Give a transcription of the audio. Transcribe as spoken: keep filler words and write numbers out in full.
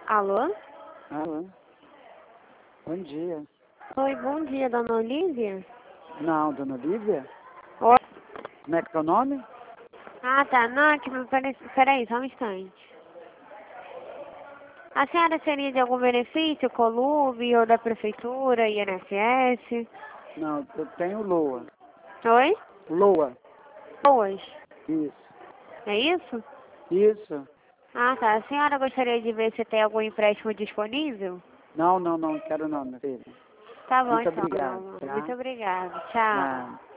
Alô? Alô? Bom dia. Oi, bom dia, dona Olívia? Não, dona Olívia? Oi? Como é que é o nome? Ah, tá. Não, é que me parece... Peraí, só um instante. A senhora seria de algum benefício, Colube, ou da prefeitura, I N S S? Não, eu tenho Loa. Oi? Loa. Boas. Isso. É isso? Isso. Ah, tá. A senhora gostaria de ver se tem algum empréstimo disponível? Não, não, não quero não, minha filha. Tá bom, Muito então, meu obrigado, amor. tá? Muito obrigada. Tchau. Ah.